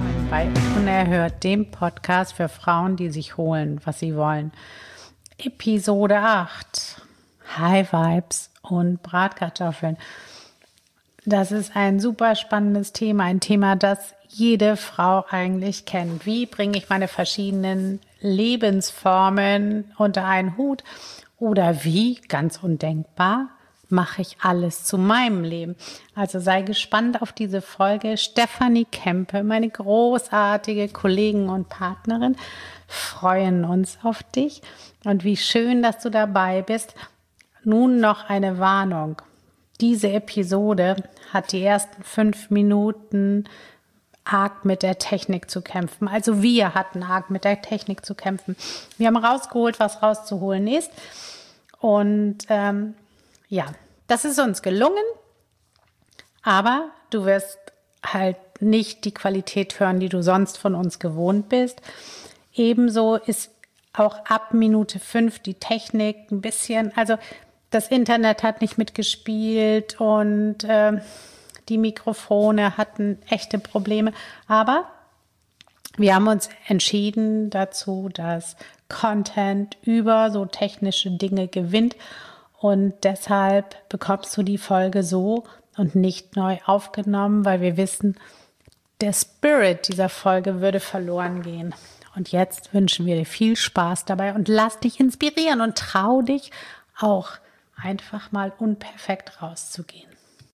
willkommen bei Unerhört, dem Podcast für Frauen, die sich holen, was sie wollen. Episode 8, High Vibes und Bratkartoffeln. Das ist ein super spannendes Thema, ein Thema, das jede Frau eigentlich kennt. Wie bringe ich meine verschiedenen Lebensformen unter einen Hut? Oder wie, ganz undenkbar, mache ich alles zu meinem Leben? Also sei gespannt auf diese Folge. Stefanie Kempe, meine großartige Kollegin und Partnerin, freuen uns auf dich. Und wie schön, dass du dabei bist. Nun noch eine Warnung. Diese Episode hat die ersten 5 Minuten arg mit der Technik zu kämpfen. Also wir hatten arg mit der Technik zu kämpfen. Wir haben rausgeholt, was rauszuholen ist. Und das ist uns gelungen. Aber du wirst halt nicht die Qualität hören, die du sonst von uns gewohnt bist. Ebenso ist auch ab Minute 5 die Technik ein bisschen, also das Internet hat nicht mitgespielt und die Mikrofone hatten echte Probleme. Aber wir haben uns entschieden dazu, dass Content über so technische Dinge gewinnt. Und deshalb bekommst du die Folge so und nicht neu aufgenommen, weil wir wissen, der Spirit dieser Folge würde verloren gehen. Und jetzt wünschen wir dir viel Spaß dabei und lass dich inspirieren und trau dich auch einfach mal unperfekt rauszugehen.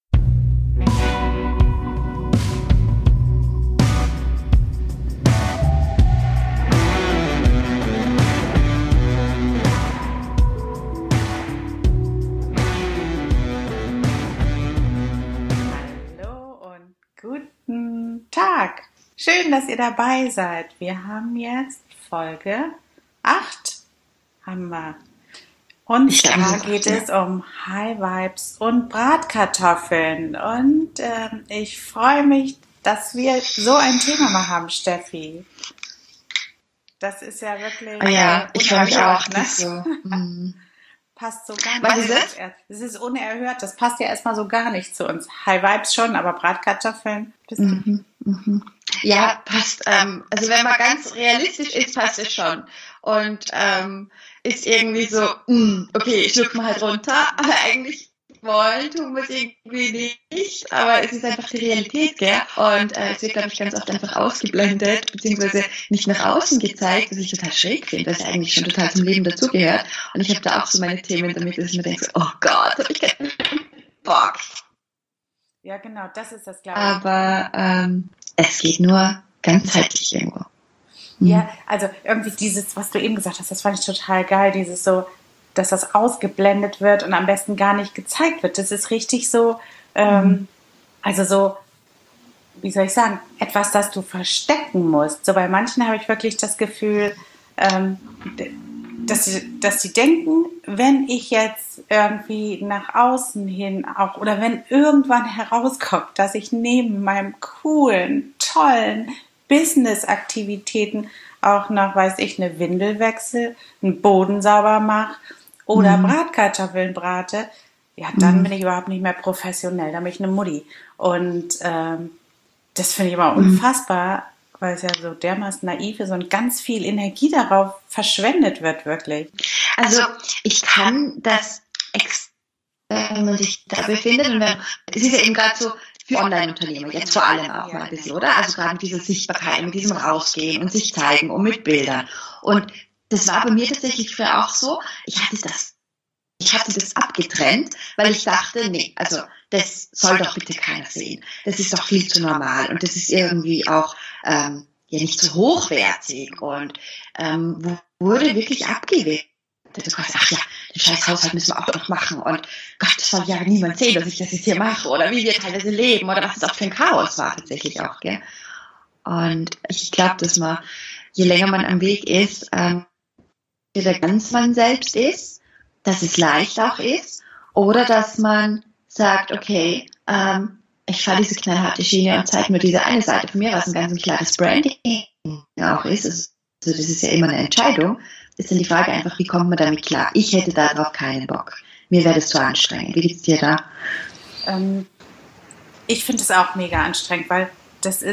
Guten Tag. Schön, dass ihr dabei seid. Wir haben jetzt Folge 8. Haben wir. Und da geht es um High Vibes und Bratkartoffeln. Und ich freue mich, dass wir so ein Thema mal haben, Steffi. Das ist ja wirklich ich freue mich auch. Ne? So. Passt so gar nicht. Das ist unerhört. Das passt ja erstmal so gar nicht zu uns. High Vibes schon, aber Bratkartoffeln. Ja, passt. Also wenn man ganz realistisch ist, passt es schon. Und ist irgendwie so, okay, ich schluck mal halt runter, aber eigentlich wollen tun wir es irgendwie nicht, aber es ist einfach die Realität, gell? Und es wird, glaube ich, ganz oft einfach ausgeblendet, beziehungsweise nicht nach außen gezeigt, was ich total schräg finde, weil es eigentlich schon total zum Leben dazugehört. Und ich habe da auch so meine Themen damit, dass ich mir denke, oh Gott, hab ich keinen Bock. Ja, genau, das ist das, glaube ich. Aber es geht nur ganzheitlich irgendwo. Ja, also irgendwie dieses, was du eben gesagt hast, das fand ich total geil, dieses so, dass das ausgeblendet wird und am besten gar nicht gezeigt wird. Das ist richtig so, also so, wie soll ich sagen, etwas, das du verstecken musst. So bei manchen habe ich wirklich das Gefühl, dass sie denken, wenn ich jetzt irgendwie nach außen hin auch, oder wenn irgendwann herauskommt, dass ich neben meinem coolen, tollen Business-Aktivitäten auch noch, weiß ich, eine Windel wechsle, einen Boden sauber mache oder Bratkartoffeln brate, ja, dann bin ich überhaupt nicht mehr professionell, dann bin ich eine Mutti. Und das finde ich immer unfassbar, weil es ja so dermaßen naiv ist und ganz viel Energie darauf verschwendet wird, wirklich. Also ich kann das wenn man sich da befindet, und es ist ja eben gerade so für Online-Unternehmer, jetzt vor allem auch mal ein bisschen, oder? Also gerade mit dieser Sichtbarkeit, mit diesem Rausgehen und sich zeigen und mit Bildern. Und das war bei mir tatsächlich früher auch so, ich hatte das abgetrennt, weil ich dachte, nee, also das soll doch bitte keiner sehen. Das ist doch viel zu normal und das ist irgendwie auch ja nicht so hochwertig und wurde wirklich abgewehrt. Ach ja, den scheiß Haushalt müssen wir auch noch machen und Gott, das soll ja niemand sehen, dass ich das jetzt hier mache oder wie wir teilweise leben oder was es auch für ein Chaos war tatsächlich auch, gell? Und ich glaube, dass man, je länger man am Weg ist, wieder ganz man selbst ist, dass es leicht auch ist oder dass man sagt, okay, ich fahre diese knallharte Schiene und zeige nur diese eine Seite von mir, was ein ganz klares Branding auch ist. Also das ist ja immer eine Entscheidung. Ist dann die Frage einfach, wie kommt man damit klar? Ich hätte darauf keinen Bock. Mir wäre das zu anstrengend. Wie geht's dir da? Ich finde es auch mega anstrengend, weil das ist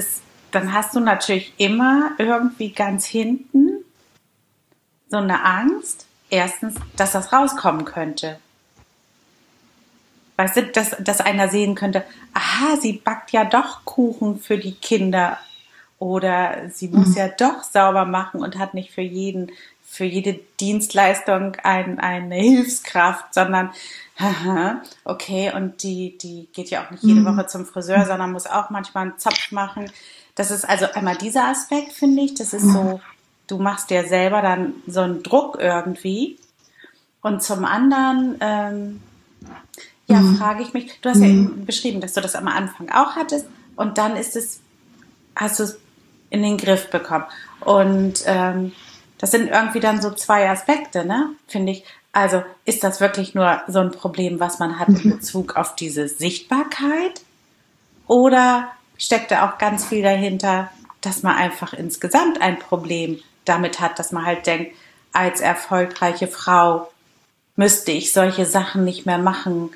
dann hast du natürlich immer irgendwie ganz hinten so eine Angst, erstens, dass das rauskommen könnte. Weißt du, dass einer sehen könnte, aha, sie backt ja doch Kuchen für die Kinder oder sie muss ja doch sauber machen und hat nicht für jede Dienstleistung eine Hilfskraft, sondern okay, und die geht ja auch nicht jede Woche zum Friseur, sondern muss auch manchmal einen Zopf machen. Das ist also einmal dieser Aspekt, finde ich, das ist so, du machst dir selber dann so einen Druck irgendwie. Und zum anderen, frage ich mich, du hast ja eben beschrieben, dass du das am Anfang auch hattest und dann hast du es in den Griff bekommen. Und das sind irgendwie dann so zwei Aspekte, ne, finde ich. Also ist das wirklich nur so ein Problem, was man hat in Bezug auf diese Sichtbarkeit? Oder steckt da auch ganz viel dahinter, dass man einfach insgesamt ein Problem damit hat, dass man halt denkt, als erfolgreiche Frau müsste ich solche Sachen nicht mehr machen,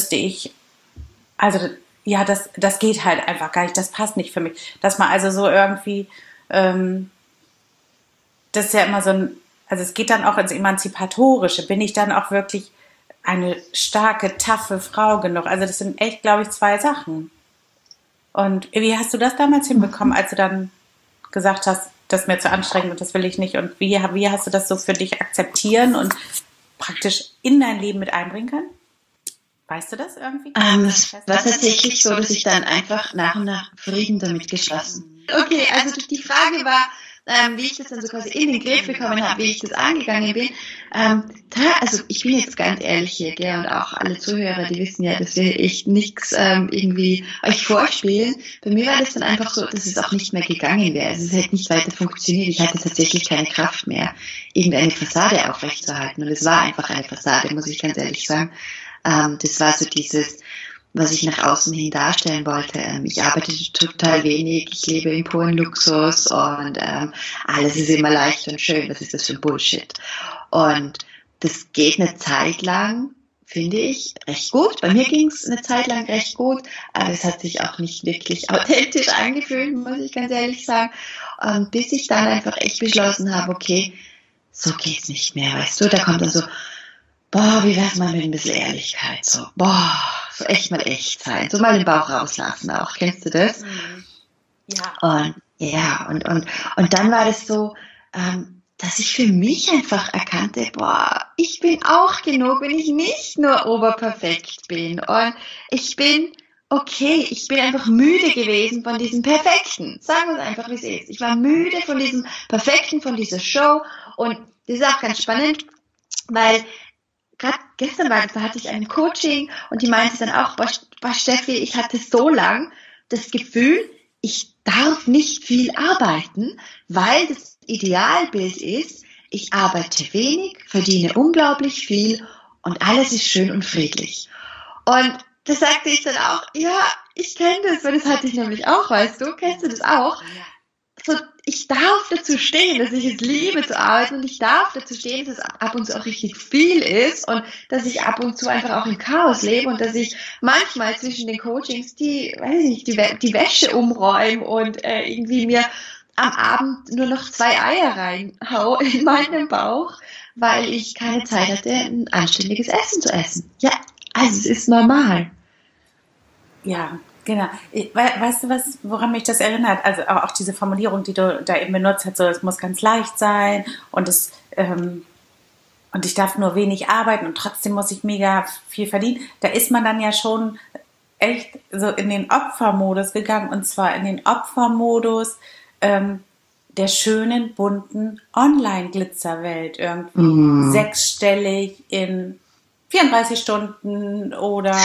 das geht halt einfach gar nicht, das passt nicht für mich. Dass man also so irgendwie, das ist ja immer so also es geht dann auch ins Emanzipatorische. Bin ich dann auch wirklich eine starke, taffe Frau genug? Also das sind echt, glaube ich, zwei Sachen. Und wie hast du das damals hinbekommen, als du dann gesagt hast, das ist mir zu anstrengend und das will ich nicht? Und wie hast du das so für dich akzeptieren und praktisch in dein Leben mit einbringen können? Weißt du das irgendwie? Es war tatsächlich so, dass ich dann einfach nach und nach Frieden damit geschlossen. Okay, also die Frage war, wie ich das dann so quasi in den Griff bekommen habe, wie ich das angegangen bin. Also ich bin jetzt ganz ehrlich hier, gell, und auch alle Zuhörer, die wissen ja, dass wir echt nichts irgendwie euch vorspielen. Bei mir war das dann einfach so, dass es auch nicht mehr gegangen wäre. Also es hätte nicht weiter funktioniert. Ich hatte tatsächlich keine Kraft mehr, irgendeine Fassade aufrechtzuerhalten. Und es war einfach eine Fassade, muss ich ganz ehrlich sagen. Das war so dieses, was ich nach außen hin darstellen wollte. Ich arbeite total wenig, ich lebe im puren Luxus und alles ist immer leicht und schön. Was ist das für ein Bullshit? Und das geht eine Zeit lang, finde ich, recht gut. Bei mir ging es eine Zeit lang recht gut, aber es hat sich auch nicht wirklich authentisch angefühlt, muss ich ganz ehrlich sagen. Bis ich dann einfach echt beschlossen habe, okay, so geht's nicht mehr, weißt du? Da kommt dann so, boah, wie wär's mal mit ein bisschen Ehrlichkeit, so, boah, so echt mal echt sein, so mal den Bauch rauslassen auch, kennst du das? Ja. Und dann war das so, dass ich für mich einfach erkannte, boah, ich bin auch genug, wenn ich nicht nur oberperfekt bin und ich bin okay, ich bin einfach müde gewesen von diesem Perfekten, sagen wir es einfach, wie es ist. Ich war müde von diesem Perfekten, von dieser Show und das ist auch ganz spannend, weil gerade gestern da hatte ich ein Coaching und die meinte dann auch, boah Steffi, ich hatte so lang das Gefühl, ich darf nicht viel arbeiten, weil das Idealbild ist, ich arbeite wenig, verdiene unglaublich viel und alles ist schön und friedlich. Und da sagte ich dann auch, ja, ich kenne das, weil das hatte ich nämlich auch, weißt du, kennst du das auch? So, ich darf dazu stehen, dass ich es liebe zu arbeiten und ich darf dazu stehen, dass es ab und zu auch richtig viel ist und dass ich ab und zu einfach auch im Chaos lebe und dass ich manchmal zwischen den Coachings die Wäsche umräume und irgendwie mir am Abend nur noch 2 Eier reinhau in meinen Bauch, weil ich keine Zeit hatte, ein anständiges Essen zu essen. Ja, also es ist normal. Ja, genau. Weißt du was, woran mich das erinnert? Also auch diese Formulierung, die du da eben benutzt hast, so es muss ganz leicht sein und und ich darf nur wenig arbeiten und trotzdem muss ich mega viel verdienen. Da ist man dann ja schon echt so in den Opfermodus gegangen und zwar in den Opfermodus der schönen, bunten Online-Glitzerwelt irgendwie. 6-stellig in 34 Stunden oder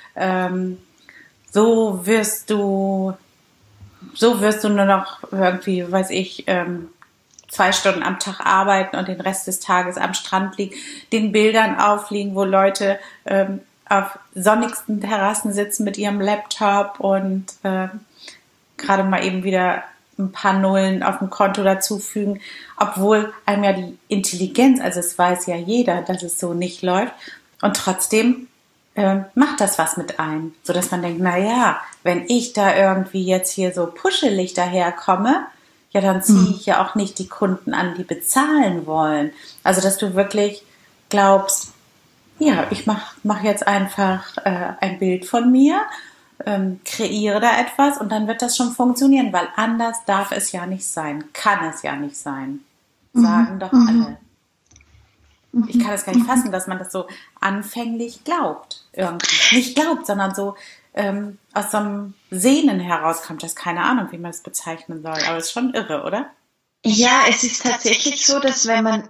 so wirst du nur noch irgendwie, weiß ich, 2 Stunden am Tag arbeiten und den Rest des Tages am Strand liegen, den Bildern aufliegen, wo Leute auf sonnigsten Terrassen sitzen mit ihrem Laptop und gerade mal eben wieder ein paar Nullen auf dem Konto dazufügen, obwohl einem ja die Intelligenz, also es weiß ja jeder, dass es so nicht läuft und trotzdem macht das was mit einem, so dass man denkt, na ja, wenn ich da irgendwie jetzt hier so puschelig daherkomme, ja, dann ziehe ich ja auch nicht die Kunden an, die bezahlen wollen. Also, dass du wirklich glaubst, ja, ich mach jetzt einfach ein Bild von mir, kreiere da etwas und dann wird das schon funktionieren, weil anders darf es ja nicht sein, kann es ja nicht sein. Sagen doch alle. Ich kann das gar nicht fassen, dass man das so anfänglich glaubt. Irgendwie. Nicht glaubt, sondern so aus so einem Sehnen herauskommt. Das keine Ahnung, wie man es bezeichnen soll. Aber es ist schon irre, oder? Ja, es ist tatsächlich so, dass wenn man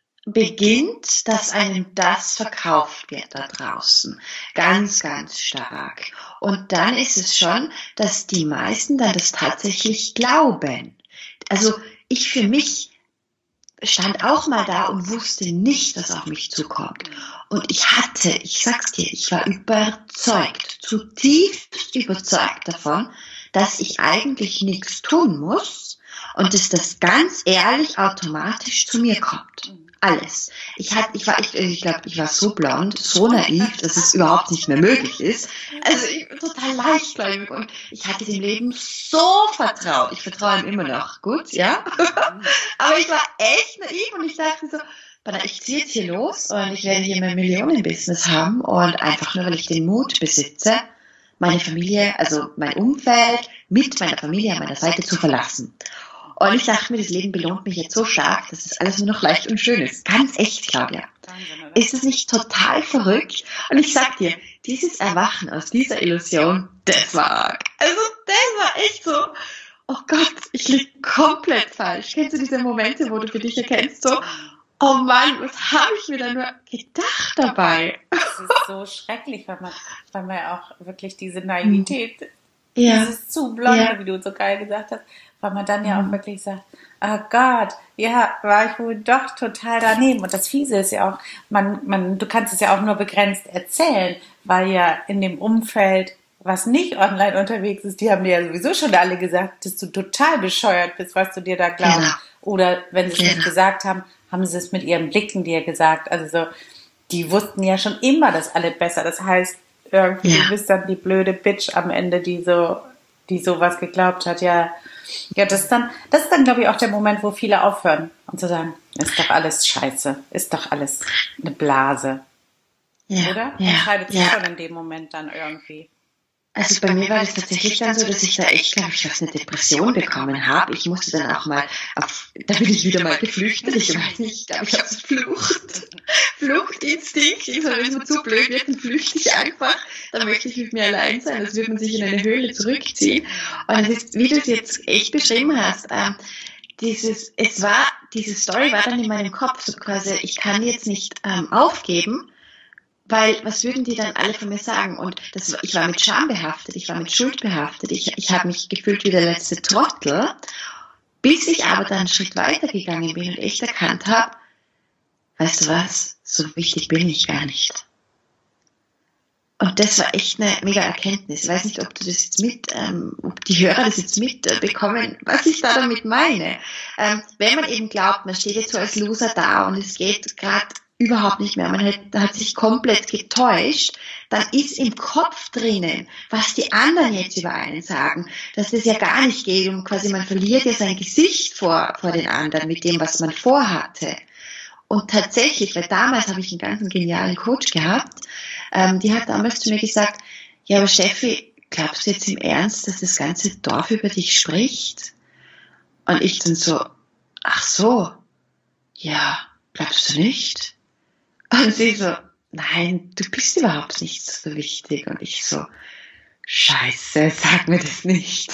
beginnt, dass einem das verkauft wird da draußen. Ganz, ganz stark. Und dann ist es schon, dass die meisten dann das tatsächlich glauben. Also ich für mich stand auch mal da und wusste nicht, was auf mich zukommt. Und ich sag's dir, ich war überzeugt, zutiefst überzeugt davon, dass ich eigentlich nichts tun muss und dass das ganz ehrlich automatisch zu mir kommt. Alles. Ich glaube, ich war so blond, so naiv, dass es überhaupt nicht mehr möglich ist. Also ich bin total leichtgläubig und ich hatte dem Leben so vertraut. Ich vertraue ihm immer noch. Gut, ja? Aber ich war echt naiv und ich dachte so, ich ziehe jetzt hier los und ich werde hier mein Millionenbusiness haben und einfach nur, weil ich den Mut besitze, meine Familie, also mein Umfeld mit meiner Familie an meiner Seite zu verlassen. Und ich dachte mir, das Leben belohnt mich jetzt so stark, dass es alles nur noch leicht und schön ist. Ganz echt, Claudia. Ist es nicht total verrückt? Und ich sag dir, dieses Erwachen aus dieser Illusion, das war arg. Also das war echt so, oh Gott, ich lieg komplett falsch. Kennst du diese Momente, wo du für dich erkennst, so, oh Mann, was habe ich mir da nur gedacht dabei? Das ist so schrecklich, weil man ja auch wirklich diese Naivität, dieses zu Blonde, wie du so geil gesagt hast, weil man dann ja auch wirklich sagt, oh Gott, ja, war ich wohl doch total daneben. Und das Fiese ist ja auch, du kannst es ja auch nur begrenzt erzählen, weil ja in dem Umfeld, was nicht online unterwegs ist, die haben dir ja sowieso schon alle gesagt, dass du total bescheuert bist, was du dir da glaubst. Genau. Oder wenn sie es nicht gesagt haben, haben sie es mit ihren Blicken dir gesagt. Also so, die wussten ja schon immer das alles besser. Das heißt, irgendwie du bist dann die blöde Bitch am Ende, die sowas geglaubt hat. Ja, das ist dann, glaube ich, auch der Moment, wo viele aufhören und zu sagen, ist doch alles scheiße, ist doch alles eine Blase. Ja, oder? Entscheidet sich schon in dem Moment dann irgendwie. Also bei mir war das tatsächlich dann so, dass ich da echt, glaube ich, fast eine Depression bekommen habe. Ich musste dann auch mal da bin ich wieder mal geflüchtet. Ich weiß nicht, ich glaube, ich habe so Fluchtinstinkt. Wenn es mir zu blöd wird, dann flüchte ich einfach. Dann möchte ich mit mir allein sein. Das wird man sich in eine Höhle zurückziehen. Und es ist, wie du es jetzt echt beschrieben hast, diese Story war dann in meinem Kopf, so quasi, ich kann jetzt nicht aufgeben, weil, was würden die dann alle von mir sagen? Und ich war mit Scham behaftet, ich war mit Schuld behaftet, ich habe mich gefühlt wie der letzte Trottel, bis ich aber dann einen Schritt weiter gegangen bin und echt erkannt habe, weißt du was, so wichtig bin ich gar nicht. Und das war echt eine mega Erkenntnis. Ich weiß nicht, ob du das jetzt ob die Hörer das jetzt mitbekommen, was ich da damit meine. Wenn man eben glaubt, man steht jetzt so als Loser da und es geht gerade überhaupt nicht mehr, man hat sich komplett getäuscht, dann ist im Kopf drinnen, was die anderen jetzt über einen sagen, dass das ja gar nicht geht und quasi man verliert ja sein Gesicht vor den anderen mit dem, was man vorhatte. Und tatsächlich, weil damals habe ich einen ganz genialen Coach gehabt, die hat damals zu mir gesagt, ja, aber Steffi, glaubst du jetzt im Ernst, dass das ganze Dorf über dich spricht? Und ich dann so, ach so, ja, glaubst du nicht? Und sie so, nein, du bist überhaupt nicht so wichtig. Und ich so, scheiße, sag mir das nicht.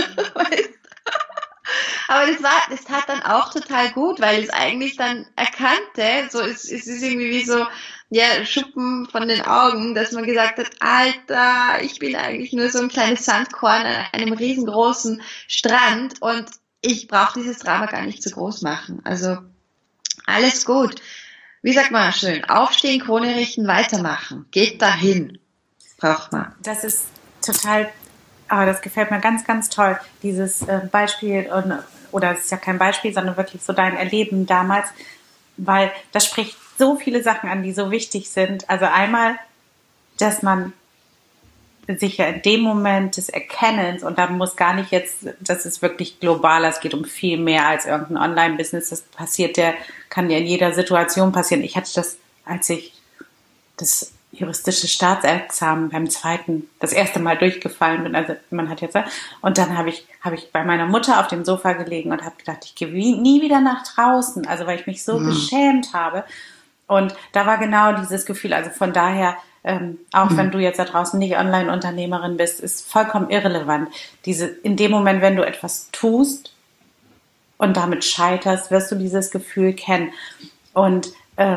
Aber das tat dann auch total gut, weil es eigentlich dann erkannte, so es ist irgendwie wie so, ja, Schuppen von den Augen, dass man gesagt hat, Alter, ich bin eigentlich nur so ein kleines Sandkorn an einem riesengroßen Strand und ich brauche dieses Drama gar nicht so groß machen. Also alles gut. Wie sagt man schön, aufstehen, Krone richten, weitermachen. Geht dahin. Braucht man. Das ist total, das gefällt mir ganz, ganz toll. Dieses Beispiel, oder es ist ja kein Beispiel, sondern wirklich so dein Erleben damals, weil das spricht so viele Sachen an, die so wichtig sind. Also einmal dass man sich ja in dem Moment des Erkennens, und da muss gar nicht jetzt, das ist wirklich global, es geht um viel mehr als irgendein Online-Business, das passiert, kann ja in jeder Situation passieren. Ich hatte das, als ich das juristische Staatsexamen beim zweiten, das erste Mal durchgefallen bin, also man hat jetzt, und dann habe ich bei meiner Mutter auf dem Sofa gelegen und habe gedacht, ich gehe nie wieder nach draußen, also weil ich mich so geschämt habe. Und da war genau dieses Gefühl, also von daher, auch wenn du jetzt da draußen nicht Online-Unternehmerin bist, ist vollkommen irrelevant. In dem Moment, wenn du etwas tust und damit scheiterst, wirst du dieses Gefühl kennen. Und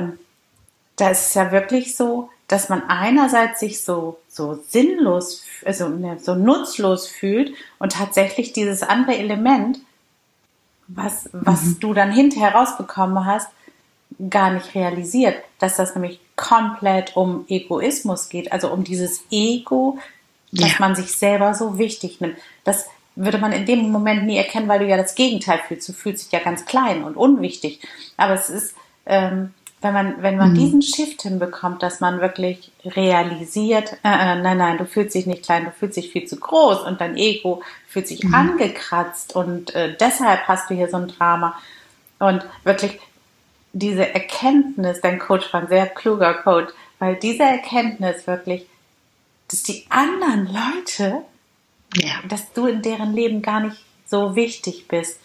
da ist es ja wirklich so, dass man einerseits sich so sinnlos, also so nutzlos fühlt und tatsächlich dieses andere Element, was du dann hinterher rausbekommen hast, gar nicht realisiert, dass das nämlich komplett um Egoismus geht, also um dieses Ego, dass man sich selber so wichtig nimmt. Das würde man in dem Moment nie erkennen, weil du ja das Gegenteil fühlst. Du fühlst dich ja ganz klein und unwichtig. Aber es ist, wenn man diesen Shift hinbekommt, dass man wirklich realisiert, nein, du fühlst dich nicht klein, du fühlst dich viel zu groß und dein Ego fühlt sich angekratzt und deshalb hast du hier so ein Drama. Und wirklich diese Erkenntnis, dein Coach war ein sehr kluger Coach, weil diese Erkenntnis wirklich, dass die anderen Leute, dass du in deren Leben gar nicht so wichtig bist.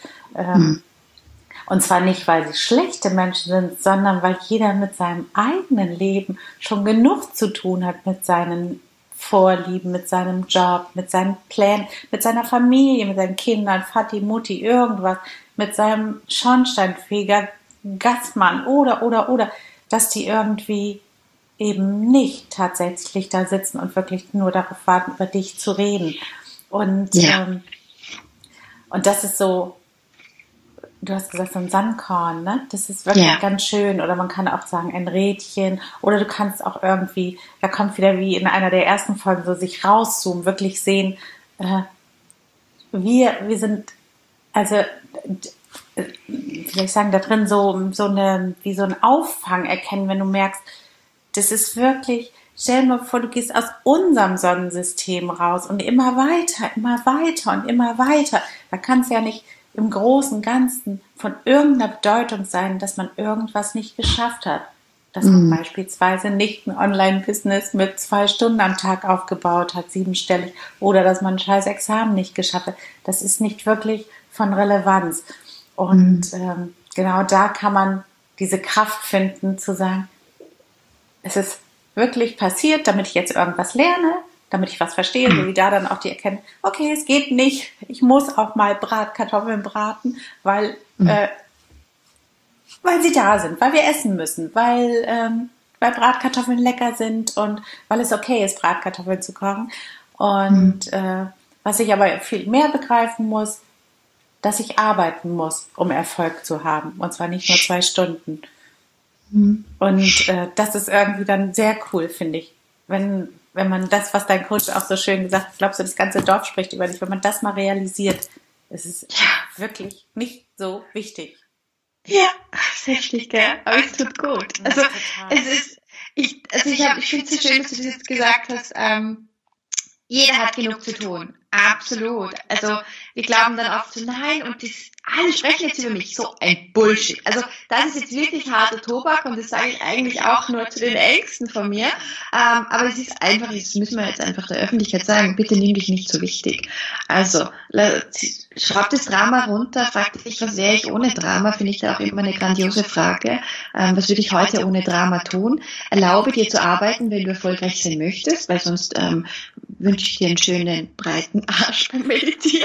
Und zwar nicht, weil sie schlechte Menschen sind, sondern weil jeder mit seinem eigenen Leben schon genug zu tun hat, mit seinen Vorlieben, mit seinem Job, mit seinen Plänen, mit seiner Familie, mit seinen Kindern, Vati, Mutti, irgendwas, mit seinem Schornsteinfeger, Gassmann oder, dass die irgendwie eben nicht tatsächlich da sitzen und wirklich nur darauf warten, über dich zu reden. Und das ist so, du hast gesagt, so ein Sandkorn, ne? Das ist wirklich ganz schön. Oder man kann auch sagen, ein Rädchen. Oder du kannst auch irgendwie, da kommt wieder wie in einer der ersten Folgen so sich rauszoomen, wirklich sehen, wir sind, also wie soll ich sagen, da drin wie so ein Auffang erkennen, wenn du merkst, das ist wirklich, stell dir mal vor, du gehst aus unserem Sonnensystem raus und immer weiter und immer weiter. Da kann es ja nicht im Großen und Ganzen von irgendeiner Bedeutung sein, dass man irgendwas nicht geschafft hat. Dass man beispielsweise nicht ein Online-Business mit 2 Stunden am Tag aufgebaut hat, 7-stellig, oder dass man ein scheiß Examen nicht geschafft hat. Das ist nicht wirklich von Relevanz. Und genau da kann man diese Kraft finden, zu sagen, es ist wirklich passiert, damit ich jetzt irgendwas lerne, damit ich was verstehe, so wie da dann auch die Erkenntnis, okay, es geht nicht, ich muss auch mal Bratkartoffeln braten, weil sie da sind, weil wir essen müssen, weil Bratkartoffeln lecker sind und weil es okay ist, Bratkartoffeln zu kochen. Und was ich aber viel mehr begreifen muss, dass ich arbeiten muss, um Erfolg zu haben. Und zwar nicht nur 2 Stunden. Und das ist irgendwie dann sehr cool, finde ich. Wenn man das, was dein Coach auch so schön gesagt hat, glaubst du, das ganze Dorf spricht über dich, wenn man das mal realisiert, ist es wirklich nicht so wichtig. Ja, das ist heftig, gell? Aber es tut gut. Also, ich finde es so schön, dass du das jetzt gesagt hast, jeder hat genug zu tun. Absolut. Also wir glauben dann oft so, nein, und alle sprechen jetzt über mich. So ein Bullshit. Also das ist jetzt wirklich harter Tobak und das sage ich eigentlich auch nur zu den Ängsten von mir. Aber es ist einfach, das müssen wir jetzt einfach der Öffentlichkeit sagen, bitte nimm dich nicht so wichtig. Also schraub das Drama runter, frag dich, was wäre ich ohne Drama, finde ich da auch immer eine grandiose Frage. Was würde ich heute ohne Drama tun? Erlaube dir zu arbeiten, wenn du erfolgreich sein möchtest, weil sonst wünsche ich dir einen schönen, breiten Arsch beim Meditieren.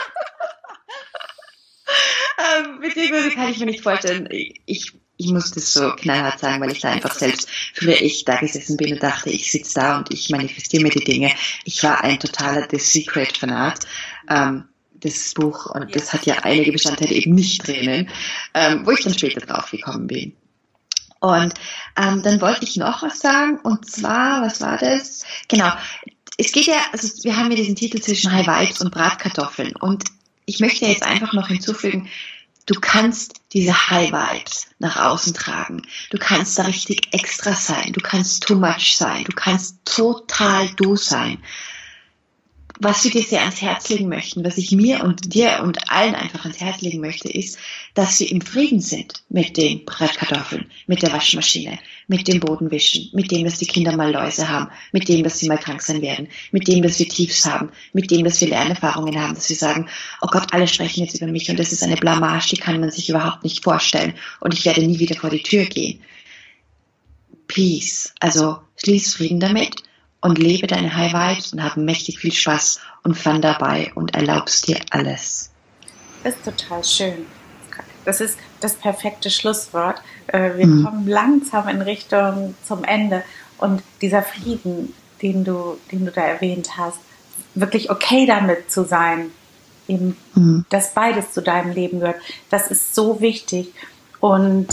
Beziehungsweise kann ich mir nicht vorstellen, ich muss das so knallhart sagen, weil ich da einfach selbst früher da gesessen bin und dachte, ich sitze da und ich manifestiere mir die Dinge. Ich war ein totaler The Secret-Fanat. Das Buch, und das hat ja einige Bestandteile eben nicht drinnen, wo ich dann später drauf gekommen bin. Und dann wollte ich noch was sagen, und zwar, was war das? Genau, es geht ja, also wir haben ja diesen Titel zwischen High Vibes und Bratkartoffeln, und ich möchte jetzt einfach noch hinzufügen, Du kannst diese High Vibes nach außen tragen. Du kannst da richtig extra sein. Du kannst too much sein. Du kannst total du sein. Was wir dir sehr ans Herz legen möchten, was ich mir und dir und allen einfach ans Herz legen möchte, ist, dass wir im Frieden sind mit den Bratkartoffeln, mit der Waschmaschine, mit dem Bodenwischen, mit dem, dass die Kinder mal Läuse haben, mit dem, dass sie mal krank sein werden, mit dem, dass wir Tiefs haben, mit dem, dass wir Lernerfahrungen haben, dass wir sagen, oh Gott, alle sprechen jetzt über mich und das ist eine Blamage, die kann man sich überhaupt nicht vorstellen und ich werde nie wieder vor die Tür gehen. Peace, also schließ Frieden damit. Und lebe deine High Vibes und hab mächtig viel Spaß und Fun dabei und erlaubst dir alles. Das ist total schön. Das ist das perfekte Schlusswort. Wir kommen langsam in Richtung zum Ende. Und dieser Frieden, den du da erwähnt hast, wirklich okay damit zu sein, eben, dass beides zu deinem Leben gehört, das ist so wichtig. Und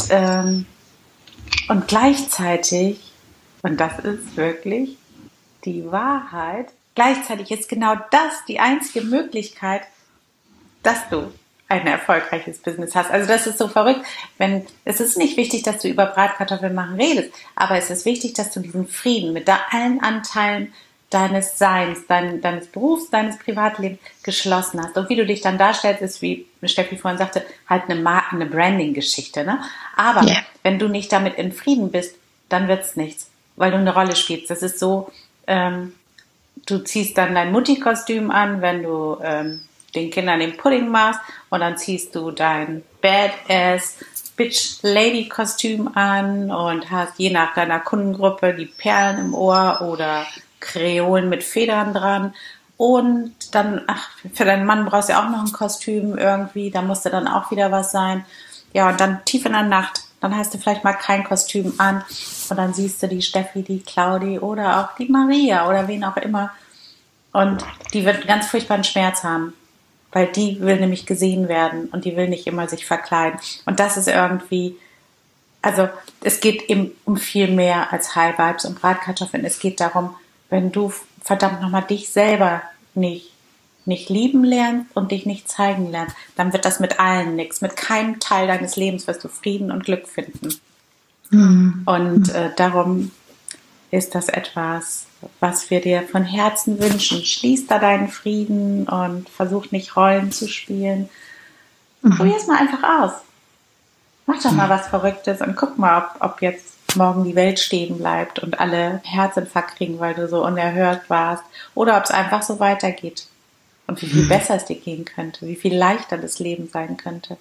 gleichzeitig, und das ist wirklich die Wahrheit, gleichzeitig ist genau das die einzige Möglichkeit, dass du ein erfolgreiches Business hast. Also das ist so verrückt. Es ist nicht wichtig, dass du über Bratkartoffeln machen redest, aber es ist wichtig, dass du diesen Frieden mit allen Anteilen deines Seins, deines Berufs, deines Privatlebens geschlossen hast. Und wie du dich dann darstellst, ist, wie Steffi vorhin sagte, halt eine Branding-Geschichte. Ne? Aber wenn du nicht damit in Frieden bist, dann wird's nichts, weil du eine Rolle spielst. Das ist so, du ziehst dann dein Mutti-Kostüm an, wenn du den Kindern den Pudding machst, und dann ziehst du dein Badass Bitch Lady Kostüm an und hast je nach deiner Kundengruppe die Perlen im Ohr oder Kreolen mit Federn dran. Und dann, für deinen Mann brauchst du ja auch noch ein Kostüm irgendwie, da musste dann auch wieder was sein. Ja, und dann tief in der Nacht, dann hast du vielleicht mal kein Kostüm an und dann siehst du die Steffi, die Claudi oder auch die Maria oder wen auch immer. Und die wird einen ganz furchtbaren Schmerz haben, weil die will nämlich gesehen werden und die will nicht immer sich verkleiden. Und das ist irgendwie, also es geht eben um viel mehr als High Vibes und Bratkartoffeln. Es geht darum, wenn du verdammt nochmal dich selber nicht lieben lernst und dich nicht zeigen lernst, dann wird das mit allen nichts. Mit keinem Teil deines Lebens wirst du Frieden und Glück finden. Und darum ist das etwas, was wir dir von Herzen wünschen. Schließ da deinen Frieden und versuch nicht Rollen zu spielen. Probier es mal einfach aus. Mach doch mal was Verrücktes und guck mal, ob jetzt morgen die Welt stehen bleibt und alle Herzinfarkt kriegen, weil du so unerhört warst. Oder ob es einfach so weitergeht. Und wie viel besser es dir gehen könnte. Wie viel leichter das Leben sein könnte.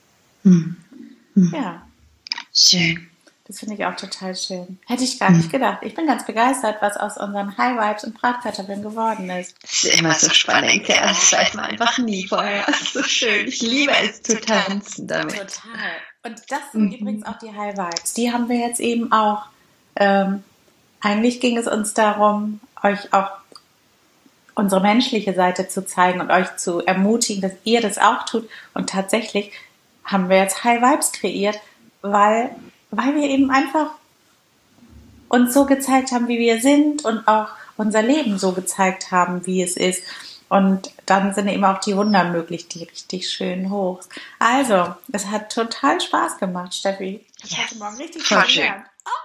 Ja. Schön. Das finde ich auch total schön. Hätte ich gar nicht gedacht. Ich bin ganz begeistert, was aus unseren High Vibes und Bratkartoffeln geworden ist. Das ist immer so spannend. Ja, das weiß man einfach nie vorher. Das ist so schön. Ich liebe es zu tanzen damit. Total. Und das sind übrigens auch die High Vibes. Die haben wir jetzt eben auch. Eigentlich ging es uns darum, euch auch unsere menschliche Seite zu zeigen und euch zu ermutigen, dass ihr das auch tut. Und tatsächlich haben wir jetzt High Vibes kreiert, weil wir eben einfach uns so gezeigt haben, wie wir sind und auch unser Leben so gezeigt haben, wie es ist. Und dann sind eben auch die Wunder möglich, die richtig schön hoch. Also, es hat total Spaß gemacht, Steffi. Ich hatte morgen richtig viel gelernt.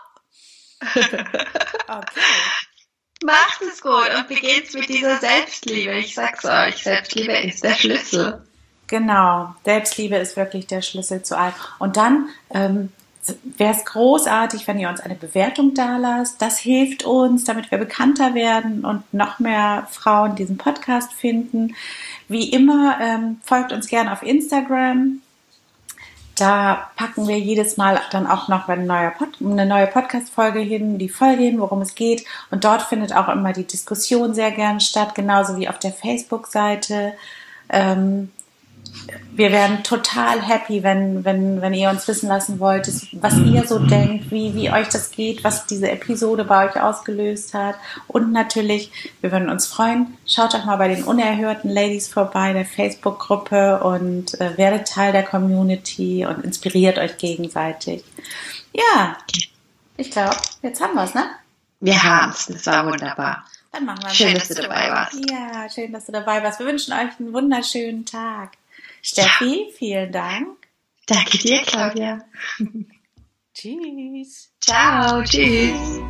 Okay. Macht es gut und beginnt mit dieser Selbstliebe. Ich sag's euch, Selbstliebe ist der Schlüssel. Genau, Selbstliebe ist wirklich der Schlüssel zu allem. Und dann wäre es großartig, wenn ihr uns eine Bewertung dalasst. Das hilft uns, damit wir bekannter werden und noch mehr Frauen diesen Podcast finden. Wie immer, folgt uns gerne auf Instagram. Da packen wir jedes Mal dann auch noch eine neue Podcast-Folge hin, die Folge hin, worum es geht. Und dort findet auch immer die Diskussion sehr gern statt, genauso wie auf der Facebook-Seite. Wir wären total happy, wenn ihr uns wissen lassen wollt, was ihr so denkt, wie euch das geht, was diese Episode bei euch ausgelöst hat. Und natürlich, wir würden uns freuen, schaut doch mal bei den unerhörten Ladies vorbei, der Facebook-Gruppe, und werdet Teil der Community und inspiriert euch gegenseitig. Ja, ich glaube, jetzt haben wir es, ne? Wir haben es, das war wunderbar. Dann machen wir Schön, dass du dabei warst. Ja, schön, dass du dabei warst. Wir wünschen euch einen wunderschönen Tag. Steffi, vielen Dank. Danke dir, Claudia. Tschüss. Ciao, tschüss.